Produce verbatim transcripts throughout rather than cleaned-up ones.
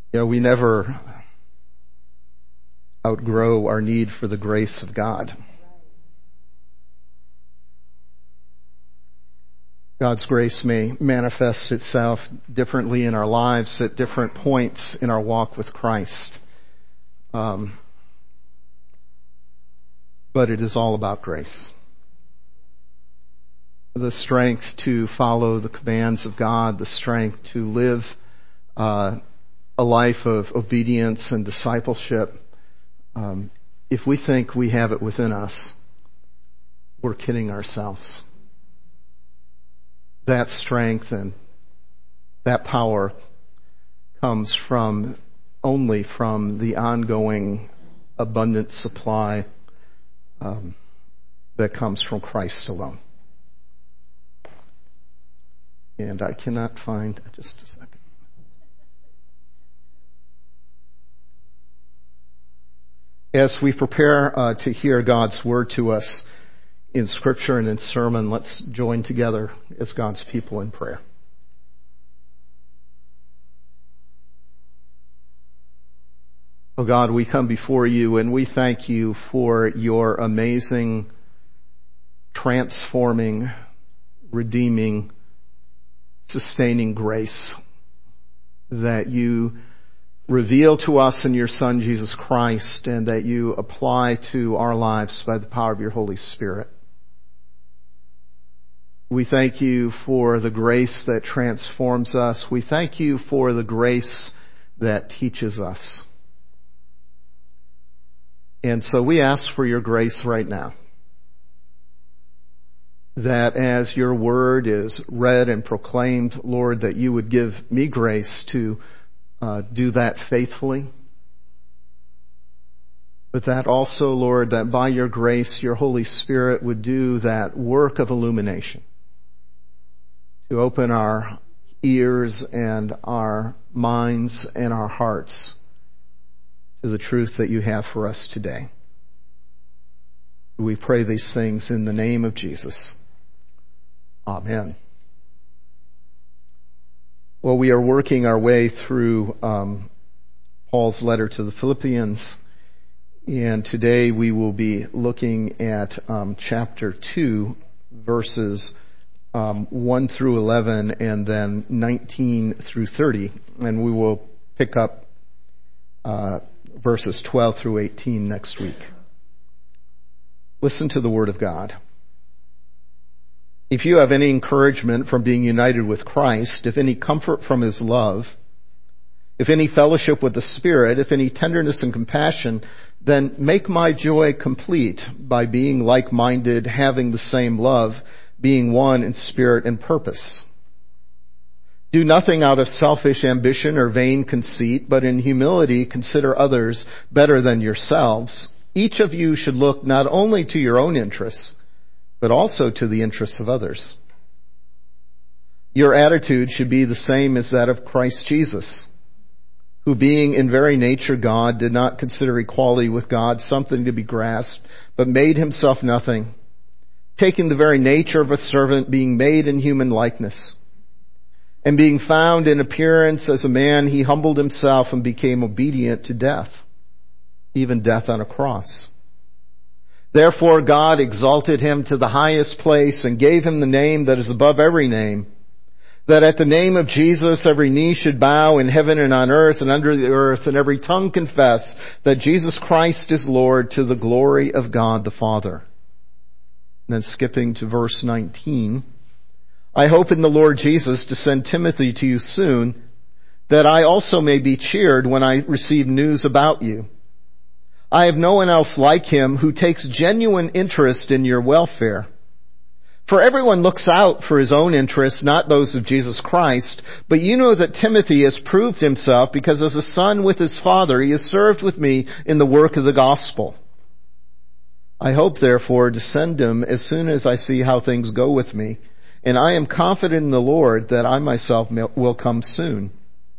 You know, we never outgrow our need for the grace of God. God's grace may manifest itself differently in our lives at different points in our walk with Christ. Um, but it is all about grace. The strength to follow the commands of God, the strength to live uh, a life of obedience and discipleship. Um, if we think we have it within us, we're kidding ourselves. That strength and that power comes from only from the ongoing abundant supply um, that comes from Christ alone. And I cannot find, just a second. As we prepare uh, to hear God's word to us in Scripture and in sermon, let's join together as God's people in prayer. Oh God, we come before you and we thank you for your amazing, transforming, redeeming, sustaining grace that you reveal to us in your Son, Jesus Christ, and that you apply to our lives by the power of your Holy Spirit. We thank you for the grace that transforms us. We thank you for the grace that teaches us. And so we ask for your grace right now, that as your word is read and proclaimed, Lord, that you would give me grace to uh, do that faithfully. But that also, Lord, that by your grace, your Holy Spirit would do that work of illumination, to open our ears and our minds and our hearts to the truth that you have for us today. We pray these things in the name of Jesus. Amen. Well, we are working our way through um, Paul's letter to the Philippians, and today we will be looking at um, chapter two, verses um, one through eleven, and then nineteen through thirty, and we will pick up uh, verses twelve through eighteen next week. Listen to the Word of God. If you have any encouragement from being united with Christ, if any comfort from His love, if any fellowship with the Spirit, if any tenderness and compassion, then make my joy complete by being like-minded, having the same love, being one in spirit and purpose. Do nothing out of selfish ambition or vain conceit, but in humility consider others better than yourselves. Each of you should look not only to your own interests, but also to the interests of others. Your attitude should be the same as that of Christ Jesus, who being in very nature God, did not consider equality with God something to be grasped, but made himself nothing, taking the very nature of a servant, being made in human likeness. And being found in appearance as a man, he humbled himself and became obedient to death, even death on a cross. Therefore God exalted him to the highest place and gave him the name that is above every name, that at the name of Jesus every knee should bow in heaven and on earth and under the earth, and every tongue confess that Jesus Christ is Lord, to the glory of God the Father. And then skipping to verse nineteen, I hope in the Lord Jesus to send Timothy to you soon, that I also may be cheered when I receive news about you. I have no one else like him who takes genuine interest in your welfare. For everyone looks out for his own interests, not those of Jesus Christ. But you know that Timothy has proved himself, because as a son with his father, he has served with me in the work of the gospel. I hope, therefore, to send him as soon as I see how things go with me. And I am confident in the Lord that I myself will come soon.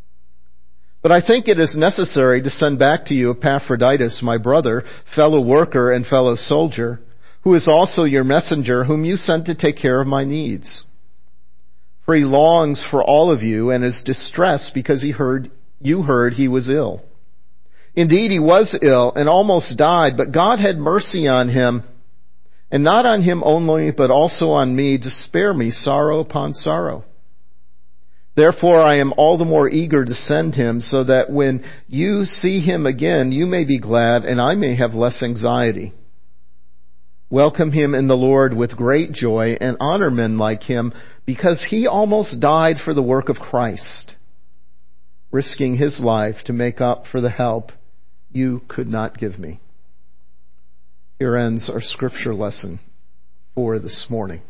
But I think it is necessary to send back to you Epaphroditus, my brother, fellow worker and fellow soldier, who is also your messenger, whom you sent to take care of my needs. For he longs for all of you and is distressed because he heard you heard he was ill. Indeed, he was ill and almost died, but God had mercy on him, and not on him only, but also on me, to spare me sorrow upon sorrow. Therefore, I am all the more eager to send him, so that when you see him again, you may be glad, and I may have less anxiety. Welcome him in the Lord with great joy, and honor men like him, because he almost died for the work of Christ, risking his life to make up for the help you could not give me. Here ends our scripture lesson for this morning.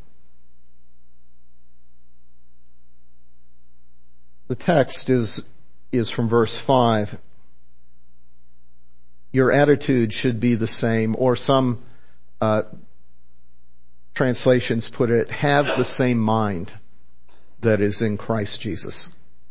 The text is, is from verse five. Your attitude should be the same, or some uh, translations put it, have the same mind that is in Christ Jesus.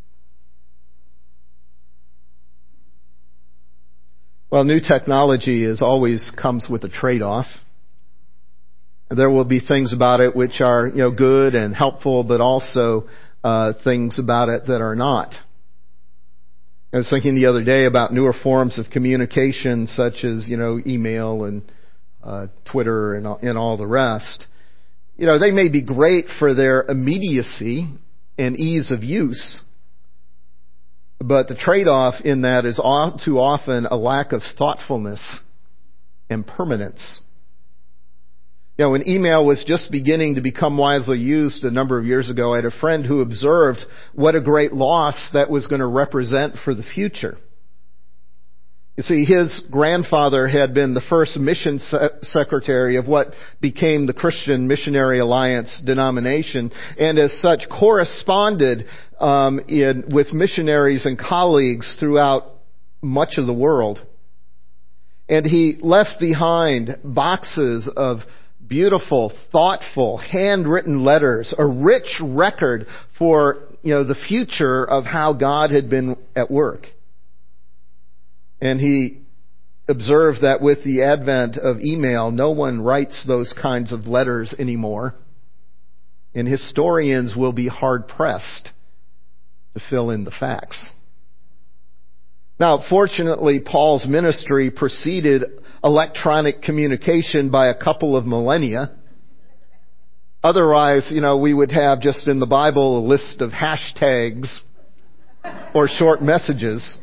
Well, new technology is always comes with a trade-off. There will be things about it which are, you know, good and helpful, but also uh, things about it that are not. I was thinking the other day about newer forms of communication, such as, you know, email and uh, Twitter and and all the rest. You know, they may be great for their immediacy and ease of use, but the trade-off in that is all too often a lack of thoughtfulness and permanence. You know, when email was just beginning to become widely used a number of years ago, I had a friend who observed what a great loss that was going to represent for the future. You see, his grandfather had been the first mission secretary of what became the Christian Missionary Alliance denomination, and as such corresponded um, in, with missionaries and colleagues throughout much of the world. And he left behind boxes of beautiful, thoughtful, handwritten letters, a rich record for, you know, the future of how God had been at work. And he observed that with the advent of email, no one writes those kinds of letters anymore. And historians will be hard-pressed to fill in the facts. Now, fortunately, Paul's ministry preceded electronic communication by a couple of millennia. Otherwise, you know, we would have just in the Bible a list of hashtags or short messages.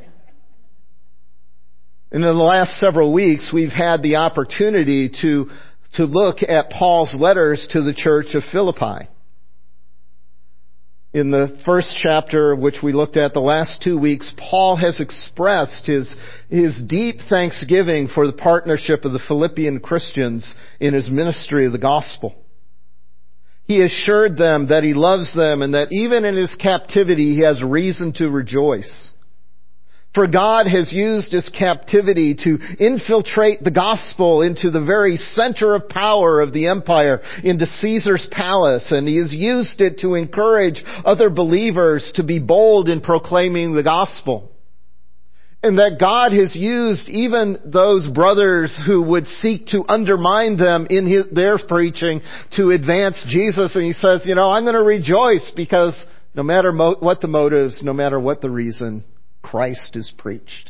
And in the last several weeks, we've had the opportunity to, to look at Paul's letters to the church of Philippi. In the first chapter, which we looked at the last two weeks, Paul has expressed his, his deep thanksgiving for the partnership of the Philippian Christians in his ministry of the gospel. He assured them that he loves them and that even in his captivity he has reason to rejoice. For God has used his captivity to infiltrate the gospel into the very center of power of the empire, into Caesar's palace, and he has used it to encourage other believers to be bold in proclaiming the gospel. And that God has used even those brothers who would seek to undermine them in his, their preaching to advance Jesus. And he says, you know, I'm going to rejoice because no matter mo- what the motives, no matter what the reason, Christ is preached.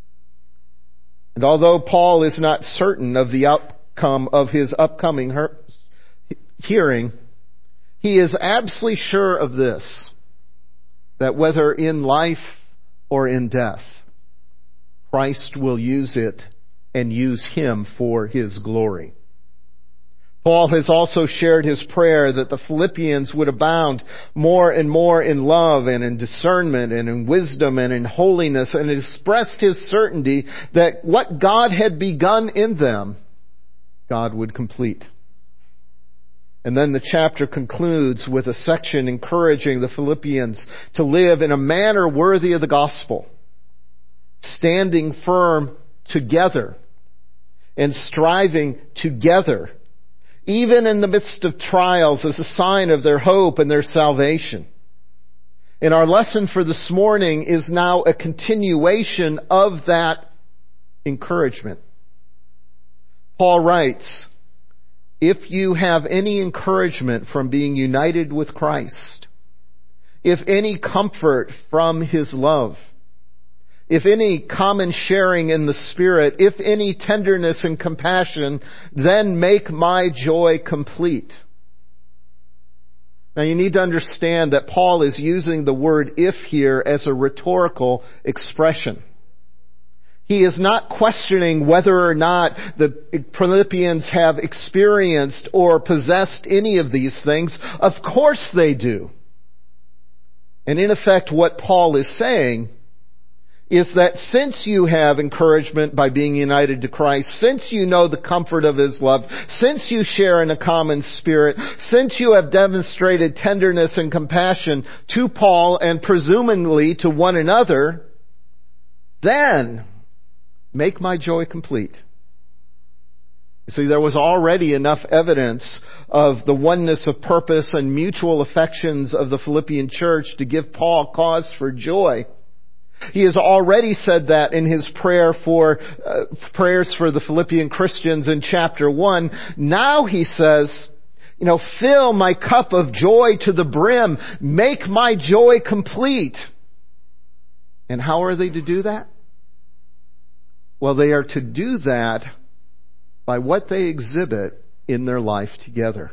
And although Paul is not certain of the outcome of his upcoming her- hearing, he is absolutely sure of this, that whether in life or in death, Christ will use it and use him for his glory. Paul has also shared his prayer that the Philippians would abound more and more in love and in discernment and in wisdom and in holiness, and expressed his certainty that what God had begun in them, God would complete. And then the chapter concludes with a section encouraging the Philippians to live in a manner worthy of the gospel, standing firm together and striving together, even in the midst of trials, as a sign of their hope and their salvation. And our lesson for this morning is now a continuation of that encouragement. Paul writes, if you have any encouragement from being united with Christ, if any comfort from his love, if any common sharing in the Spirit, if any tenderness and compassion, then make my joy complete. Now you need to understand that Paul is using the word if here as a rhetorical expression. He is not questioning whether or not the Philippians have experienced or possessed any of these things. Of course they do. And in effect, what Paul is saying is that since you have encouragement by being united to Christ, since you know the comfort of His love, since you share in a common spirit, since you have demonstrated tenderness and compassion to Paul and presumably to one another, then make my joy complete. You see, there was already enough evidence of the oneness of purpose and mutual affections of the Philippian church to give Paul cause for joy. He has already said that in his prayer for uh, prayers for the Philippian Christians in chapter one. Now he says, you know, fill my cup of joy to the brim. Make my joy complete. And how are they to do that? Well, they are to do that by what they exhibit in their life together.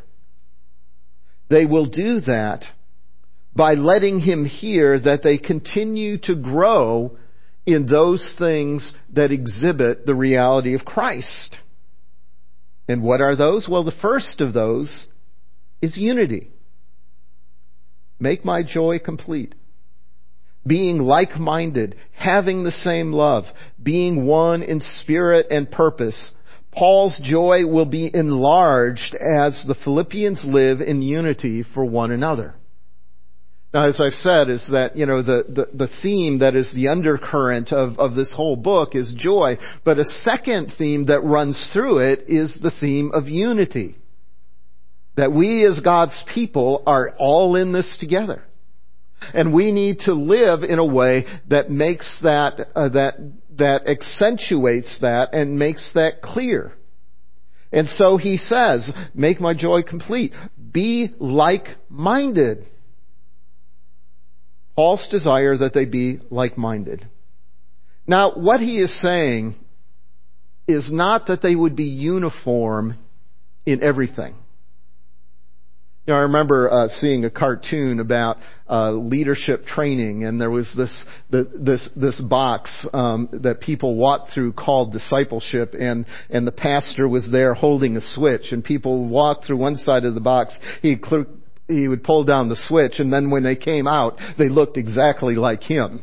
They will do that by letting Him hear that they continue to grow in those things that exhibit the reality of Christ. And what are those? Well, the first of those is unity. Make my joy complete. Being like-minded, having the same love, being one in spirit and purpose. Paul's joy will be enlarged as the Philippians live in unity for one another. Now, as I've said, is that, you know, the, the, the theme that is the undercurrent of, of this whole book is joy. But a second theme that runs through it is the theme of unity. That we as God's people are all in this together. And we need to live in a way that makes that, uh, that, that accentuates that and makes that clear. And so he says, make my joy complete. Be like-minded. Paul's desire that they be like-minded. Now, what he is saying is not that they would be uniform in everything. You know, I remember uh, seeing a cartoon about uh, leadership training, and there was this the, this this box um, that people walked through called discipleship, and and the pastor was there holding a switch, and people walked through one side of the box. He cl- he would pull down the switch, and then when they came out, they looked exactly like him.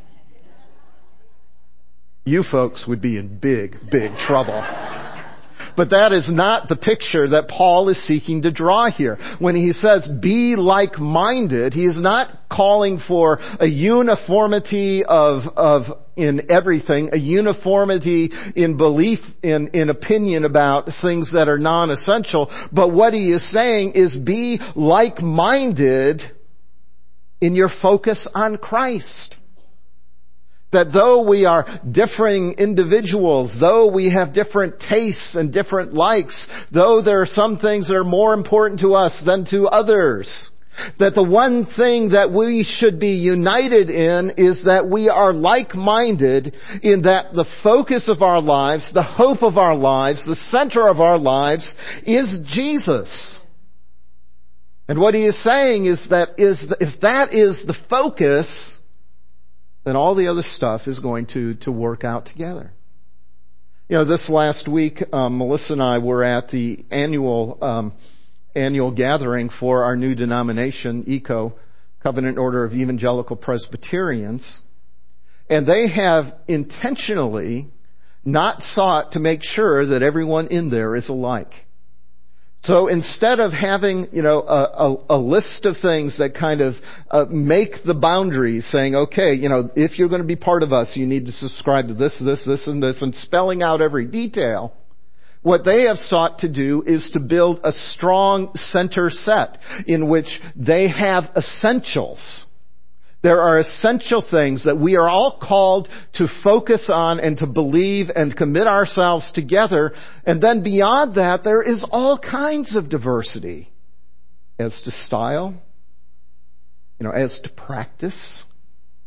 You folks would be in big, big trouble. But that is not the picture that Paul is seeking to draw here. When he says, be like-minded, he is not calling for a uniformity of, of, in everything, a uniformity in belief, in, in opinion about things that are non-essential. But what he is saying is be like-minded in your focus on Christ. That though we are differing individuals, though we have different tastes and different likes, though there are some things that are more important to us than to others, that the one thing that we should be united in is that we are like-minded in that the focus of our lives, the hope of our lives, the center of our lives is Jesus. And what he is saying is that is if that is the focus, then all the other stuff is going to, to work out together. You know, this last week, um, Melissa and I were at the annual um, annual gathering for our new denomination, E C O, Covenant Order of Evangelical Presbyterians, and they have intentionally not sought to make sure that everyone in there is alike. So instead of having, you know, a, a, a list of things that kind of uh, make the boundaries, saying, okay, you know, if you're going to be part of us, you need to subscribe to this, this, this, and this, and spelling out every detail, what they have sought to do is to build a strong center set in which they have essentials. There are essential things that we are all called to focus on and to believe and commit ourselves together. And then beyond that, there is all kinds of diversity as to style, you know, as to practice.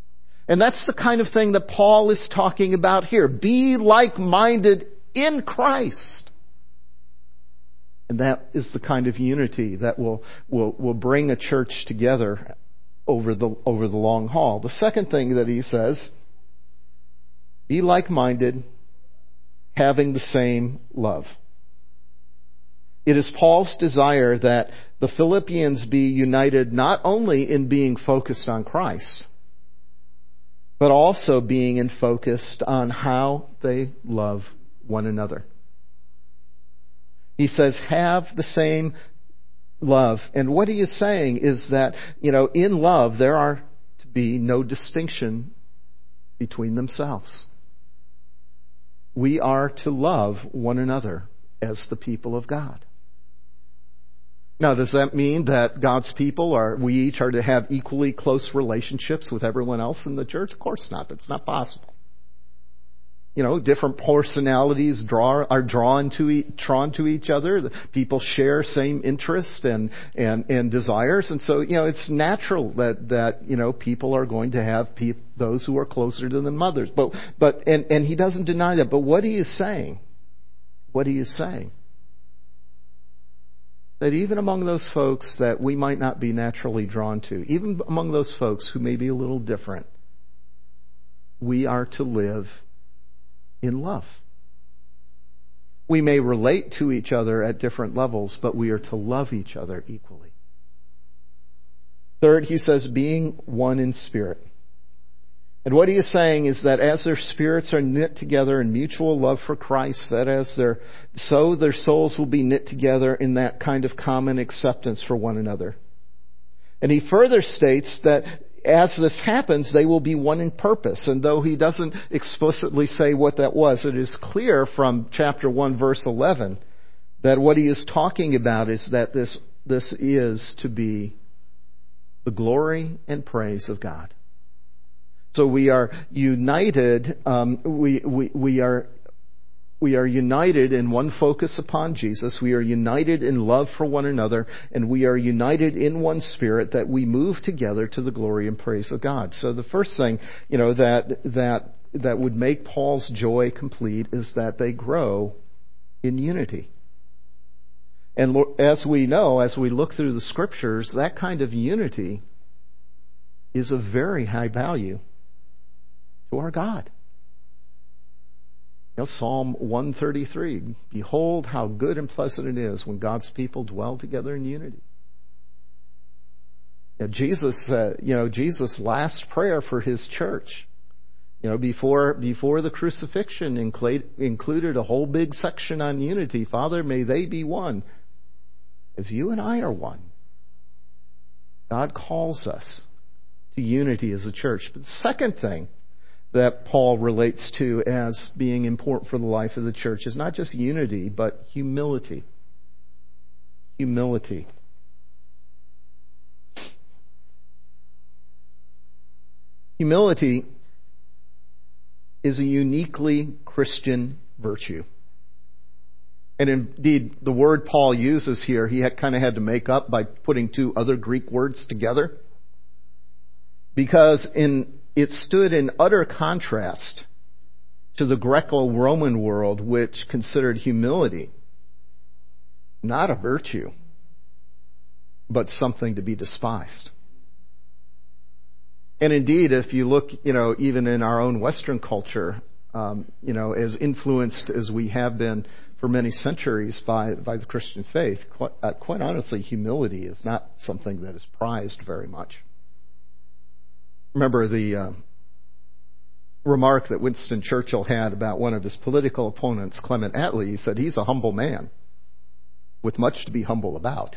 And that's the kind of thing that Paul is talking about here. Be like-minded in Christ. And that is the kind of unity that will, will, will bring a church together over the, over the long haul. The second thing that he says, be like-minded, having the same love. It is Paul's desire that the Philippians be united not only in being focused on Christ, but also being in focused on how they love one another. He says, have the same love. And what he is saying is that, you know, in love, there are to be no distinction between themselves. We are to love one another as the people of God. Now, does that mean that God's people are, we each are to have equally close relationships with everyone else in the church? Of course not. That's not possible. You know, different personalities draw, are drawn to, e- drawn to each other. The people share same interests and, and, and desires. And so, you know, it's natural that, that, you know, people are going to have pe- those who are closer to them than others. But, but, and, and he doesn't deny that. But what he is saying, what he is saying, that even among those folks that we might not be naturally drawn to, even among those folks who may be a little different, we are to live in love. We may relate to each other at different levels, but we are to love each other equally. Third, he says, being one in spirit. And what he is saying is that as their spirits are knit together in mutual love for Christ, that as their, so their souls will be knit together in that kind of common acceptance for one another. And he further states that as this happens, they will be one in purpose. And though he doesn't explicitly say what that was, it is clear from chapter one, verse eleven, that what he is talking about is that this, this is to be the glory and praise of God. So we are united, um, we, we, we are We are united in one focus upon Jesus. We are united in love for one another. And we are united in one spirit that we move together to the glory and praise of God. So the first thing, you know, that, that, that would make Paul's joy complete is that they grow in unity. And as we know, as we look through the scriptures, that kind of unity is of very high value to our God. You know, Psalm one thirty-three, behold how good and pleasant it is when God's people dwell together in unity. You know, Jesus, uh, you know, Jesus' last prayer for his church, you know, before before the crucifixion included included a whole big section on unity. Father, may they be one, as you and I are one. God calls us to unity as a church. But the second thing that Paul relates to as being important for the life of the church is not just unity, but humility. Humility. Humility is a uniquely Christian virtue. And indeed, the word Paul uses here, he had, kind of had to make up by putting two other Greek words together. Because in it stood in utter contrast to the Greco-Roman world, which considered humility not a virtue, but something to be despised. And indeed, if you look, you know, even in our own Western culture, um, you know, as influenced as we have been for many centuries by by the Christian faith, quite, uh, quite honestly, humility is not something that is prized very much. Remember the uh, remark that Winston Churchill had about one of his political opponents, Clement Attlee. He said, he's a humble man with much to be humble about.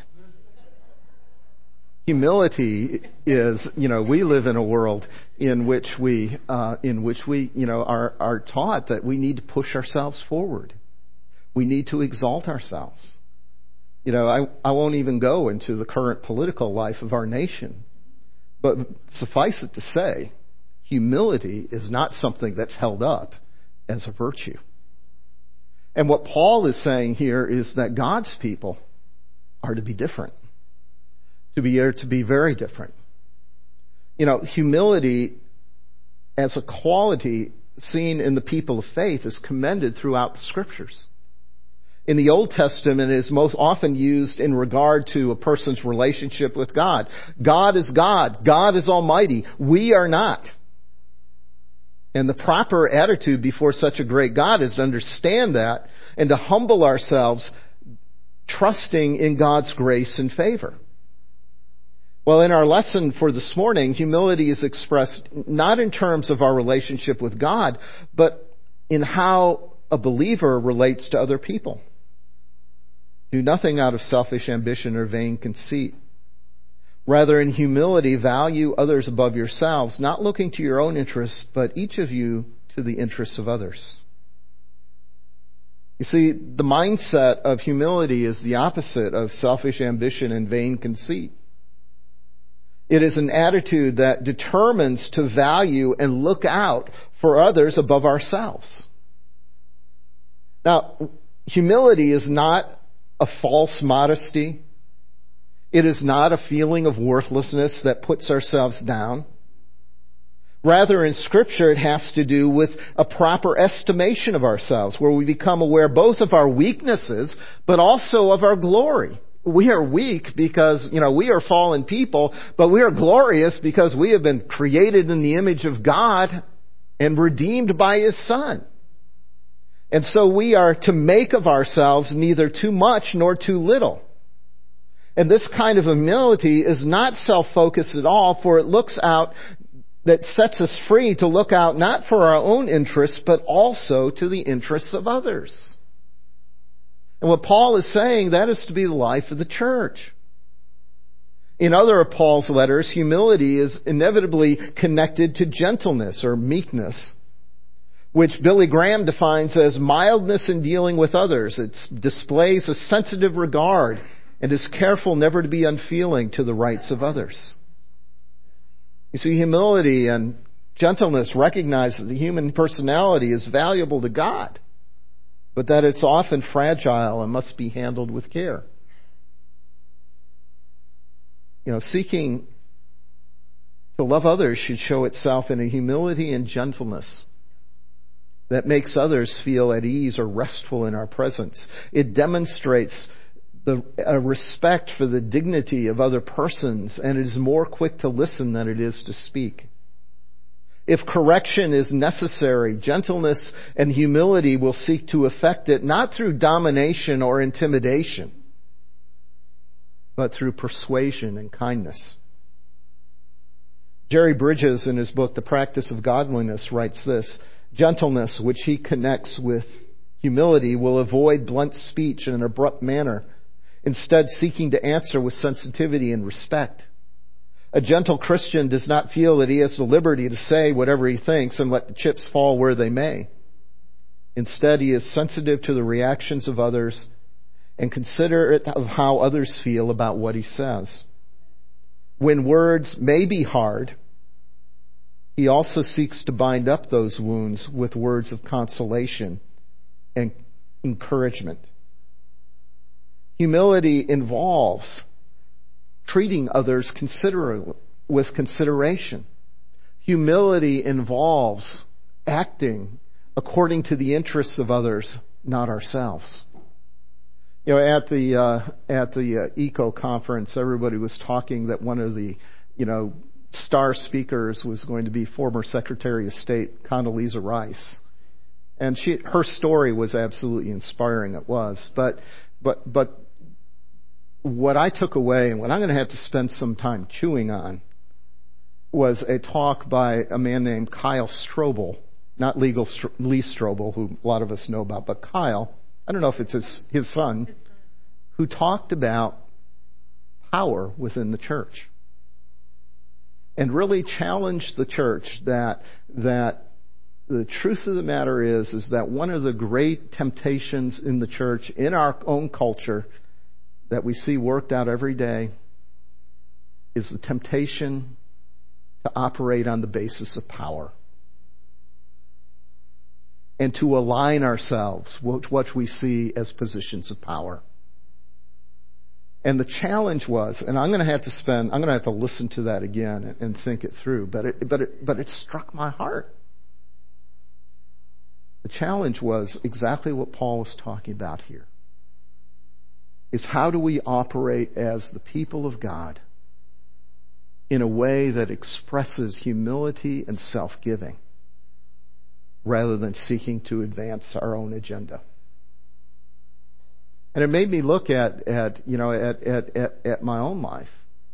Humility is, you know, we live in a world in which we, uh, in which we, you know, are, are taught that we need to push ourselves forward. We need to exalt ourselves. You know, I, I won't even go into the current political life of our nation. But suffice it to say, humility is not something that's held up as a virtue. And what Paul is saying here is that God's people are to be different. To be, are to be very different. You know, humility as a quality seen in the people of faith is commended throughout the Scriptures. In the Old Testament, it is most often used in regard to a person's relationship with God. God is God. God is Almighty. We are not. And the proper attitude before such a great God is to understand that and to humble ourselves, trusting in God's grace and favor. Well, in our lesson for this morning, humility is expressed not in terms of our relationship with God, but in how a believer relates to other people. Do nothing out of selfish ambition or vain conceit. Rather, in humility, value others above yourselves, not looking to your own interests, but each of you to the interests of others. You see, the mindset of humility is the opposite of selfish ambition and vain conceit. It is an attitude that determines to value and look out for others above ourselves. Now, humility is not a false modesty. It is not a feeling of worthlessness that puts ourselves down. Rather, in Scripture, it has to do with a proper estimation of ourselves, where we become aware both of our weaknesses, but also of our glory. We are weak because, you know, we are fallen people, but we are glorious because we have been created in the image of God and redeemed by His Son. And so we are to make of ourselves neither too much nor too little. And this kind of humility is not self-focused at all, for it looks out, that sets us free to look out not for our own interests, but also to the interests of others. And what Paul is saying, that is to be the life of the church. In other of Paul's letters, humility is inevitably connected to gentleness or meekness, which Billy Graham defines as mildness in dealing with others. It displays a sensitive regard and is careful never to be unfeeling to the rights of others. You see, humility and gentleness recognize that the human personality is valuable to God, but that it's often fragile and must be handled with care. You know, seeking to love others should show itself in a humility and gentleness that makes others feel at ease or restful in our presence. It demonstrates the a respect for the dignity of other persons, and it is more quick to listen than it is to speak. If correction is necessary, gentleness and humility will seek to effect it not through domination or intimidation, but through persuasion and kindness. Jerry Bridges, in his book, The Practice of Godliness, writes this: gentleness, which he connects with humility, will avoid blunt speech in an abrupt manner, instead seeking to answer with sensitivity and respect. A gentle Christian does not feel that he has the liberty to say whatever he thinks and let the chips fall where they may. Instead, he is sensitive to the reactions of others and considerate of how others feel about what he says. When words may be hard, he also seeks to bind up those wounds with words of consolation and encouragement. Humility involves treating others consider- with consideration. Humility involves acting according to the interests of others, not ourselves. You know, at the uh, at the uh, ECO conference, everybody was talking that one of the, you know, star speakers was going to be former Secretary of State Condoleezza Rice, and she her story was absolutely inspiring. It was, but but but. What I took away, and what I'm going to have to spend some time chewing on, was a talk by a man named Kyle Strobel, not Legal Lee Strobel, who a lot of us know about, but Kyle, I don't know if it's his, his son, who talked about power within the church and really challenged the church that that the truth of the matter is, is that one of the great temptations in the church, in our own culture, that we see worked out every day is the temptation to operate on the basis of power and to align ourselves with what we see as positions of power. And the challenge was, and I'm going to have to spend, I'm going to have to listen to that again and, and think it through, but it, but it, but it struck my heart. The challenge was exactly what Paul was talking about here. Is how do we operate as the people of God in a way that expresses humility and self-giving rather than seeking to advance our own agenda. And it made me look at, at you know, at, at, at, at my own life.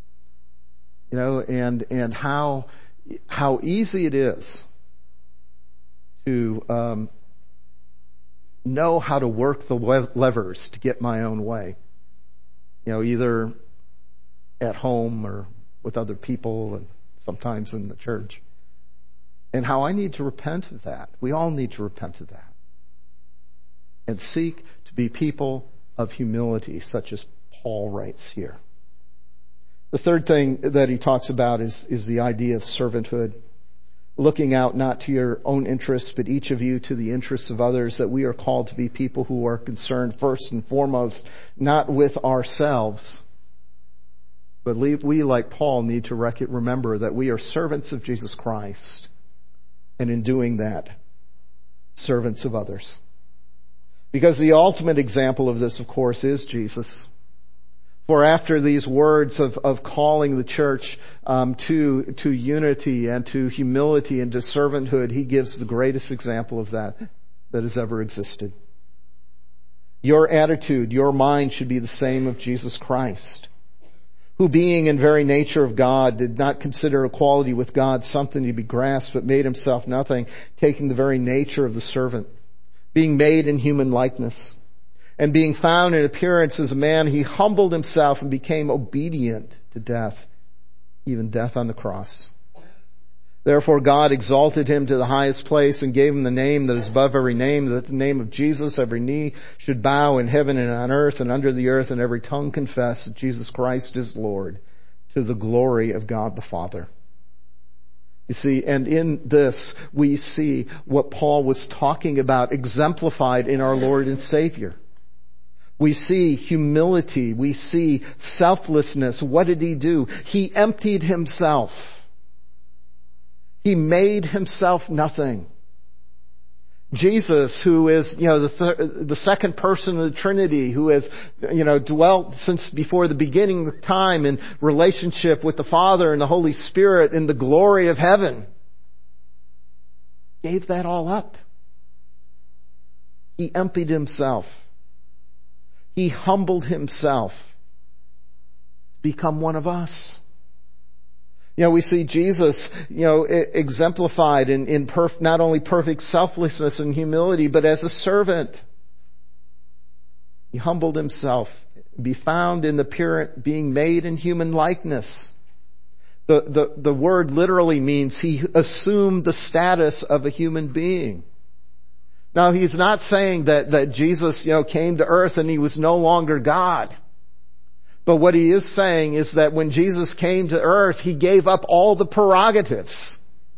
You know, and, and how, how easy it is to, um, know how to work the levers to get my own way. You know, either at home or with other people and sometimes in the church. And how I need to repent of that. We all need to repent of that. And seek to be people of humility, such as Paul writes here. The third thing that he talks about is, is the idea of servanthood. Looking out not to your own interests, but each of you to the interests of others, that we are called to be people who are concerned first and foremost, not with ourselves. But we, like Paul, need to remember that we are servants of Jesus Christ. And in doing that, servants of others. Because the ultimate example of this, of course, is Jesus. For after these words of, of calling the church um, to, to unity and to humility and to servanthood, he gives the greatest example of that that has ever existed. Your attitude, your mind should be the same of Jesus Christ, who being in very nature of God did not consider equality with God something to be grasped, but made himself nothing, taking the very nature of the servant, being made in human likeness. And being found in appearance as a man, he humbled himself and became obedient to death, even death on the cross. Therefore God exalted him to the highest place and gave him the name that is above every name, that the name of Jesus every knee should bow in heaven and on earth and under the earth, and every tongue confess that Jesus Christ is Lord, to the glory of God the Father. You see, and in this we see what Paul was talking about exemplified in our Lord and Savior. We see humility. We see selflessness. What did he do? He emptied himself. He made himself nothing. Jesus, who is, you know, the third, the second person of the Trinity, who has, you know, dwelt since before the beginning of time in relationship with the Father and the Holy Spirit in the glory of heaven, gave that all up. He emptied himself. He humbled himself to become one of us. You know, we see Jesus, you know, exemplified in, in perf- not only perfect selflessness and humility, but as a servant. He humbled himself, be found in the appearance, being made in human likeness. The, the, the word literally means he assumed the status of a human being. Now, he's not saying that, that Jesus, you know, came to earth and he was no longer God. But what he is saying is that when Jesus came to earth, he gave up all the prerogatives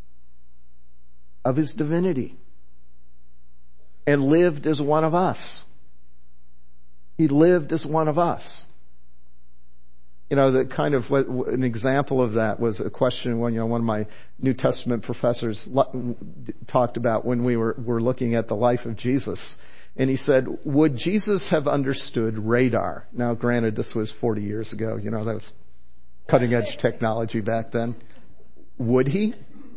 of his divinity and lived as one of us. He lived as one of us. You know, the kind of what, an example of that was a question when, you know, one of my New Testament professors talked about when we were, were looking at the life of Jesus. And he said, would Jesus have understood radar? Now, granted, this was forty years ago. You know, that was cutting edge technology back then. Would he?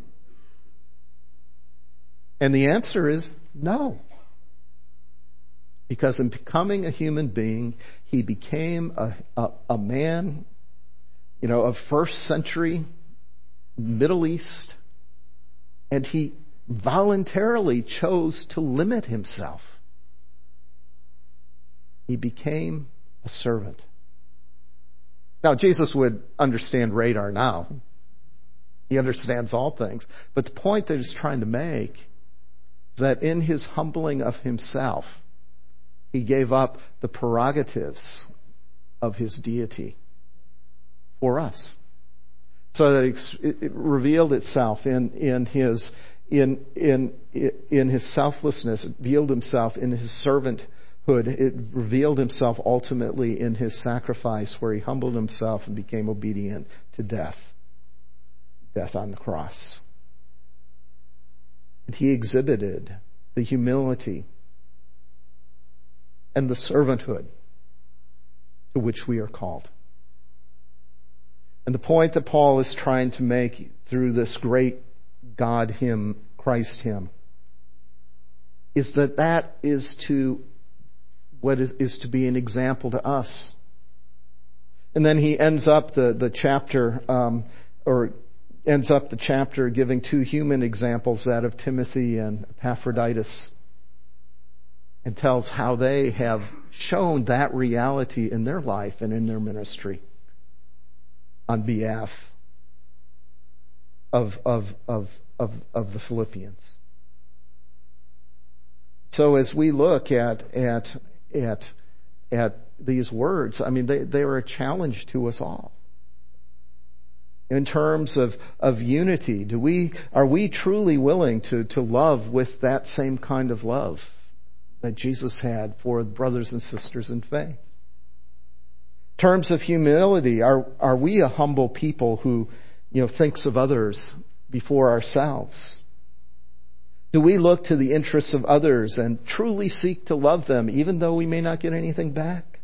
And the answer is no. Because in becoming a human being, he became a, a, a man, you know, of first century Middle East, and he voluntarily chose to limit himself. He became a servant. Now, Jesus would understand radar now. He understands all things. But the point that he's trying to make is that in his humbling of himself, he gave up the prerogatives of his deity for us. So that it, it revealed itself in, in his in in in his selflessness, revealed himself in his servanthood it revealed himself ultimately in his sacrifice, where he humbled himself and became obedient to death. Death on the cross. And he exhibited the humility and the servanthood to which we are called. And the point that Paul is trying to make through this great God hymn, Christ hymn, is that that is to what is, is to be an example to us. And then he ends up the, the chapter, um, or ends up the chapter giving two human examples, that of Timothy and Epaphroditus, and tells how they have shown that reality in their life and in their ministry on behalf of, of, of, of, of the Philippians. So as we look at at at at these words, I mean, they, they are a challenge to us all. In terms of, of unity, do we are we truly willing to, to love with that same kind of love that Jesus had for brothers and sisters in faith? In terms of humility, are are we a humble people who, you know, thinks of others before ourselves? Do we look to the interests of others and truly seek to love them, even though we may not get anything back?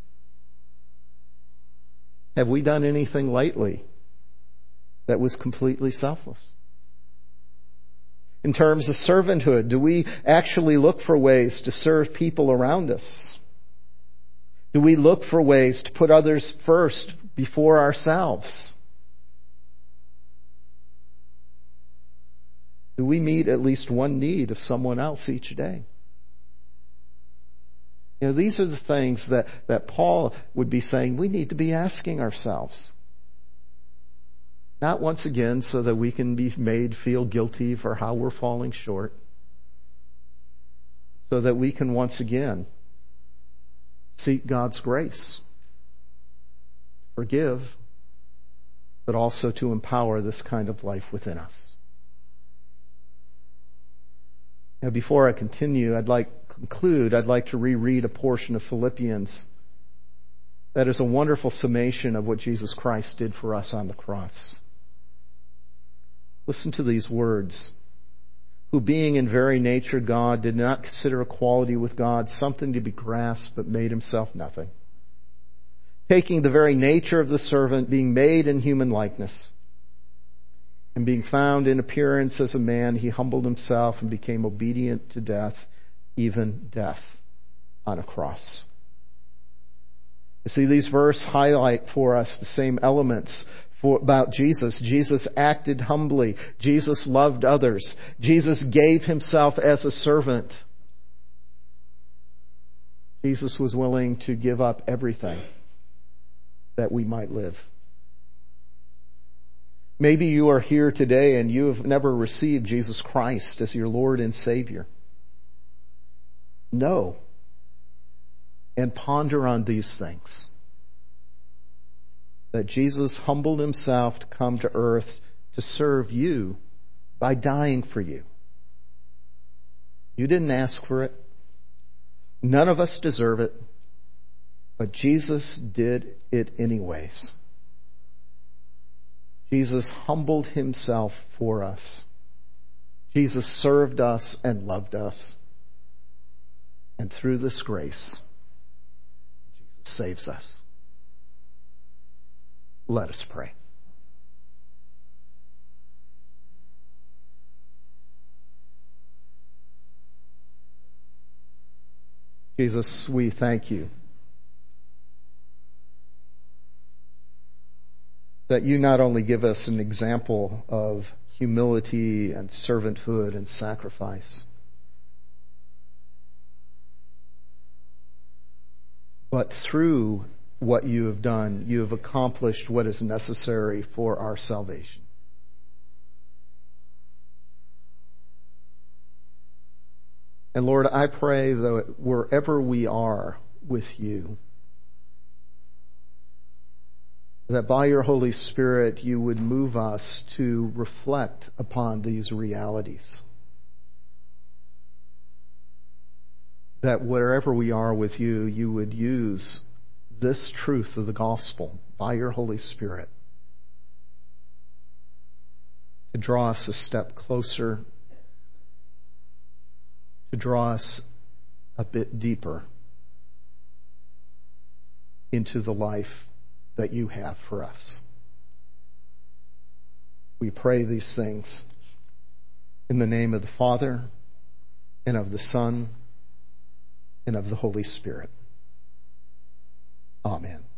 Have we done anything lately that was completely selfless? In terms of servanthood, do we actually look for ways to serve people around us? Do we look for ways to put others first before ourselves? Do we meet at least one need of someone else each day? You know, these are the things that, that Paul would be saying we need to be asking ourselves. Not once again so that we can be made feel guilty for how we're falling short. So that we can once again seek God's grace. Forgive, but also to empower this kind of life within us. Now, before I continue, I'd like to conclude, I'd like to reread a portion of Philippians that is a wonderful summation of what Jesus Christ did for us on the cross. Listen to these words. Who being in very nature God, did not consider equality with God something to be grasped, but made himself nothing. Taking the very nature of the servant, being made in human likeness, and being found in appearance as a man, he humbled himself and became obedient to death, even death on a cross. You see, these verses highlight for us the same elements for, about Jesus. Jesus acted humbly. Jesus loved others. Jesus gave himself as a servant. Jesus was willing to give up everything that we might live. Maybe you are here today and you have never received Jesus Christ as your Lord and Savior. Know and ponder on these things. That Jesus humbled himself to come to earth to serve you by dying for you. You didn't ask for it. None of us deserve it. But Jesus did it anyways. Jesus humbled himself for us. Jesus served us and loved us. And through this grace, Jesus saves us. Let us pray. Jesus, we thank you that you not only give us an example of humility and servanthood and sacrifice, but through what you have done, you have accomplished what is necessary for our salvation. And Lord, I pray that wherever we are with you, that by your Holy Spirit you would move us to reflect upon these realities. that wherever we are with you, you would use this truth of the gospel by your Holy Spirit to draw us a step closer, to draw us a bit deeper into the life that you have for us. We pray these things in the name of the Father, and of the Son, and of the Holy Spirit. Amen.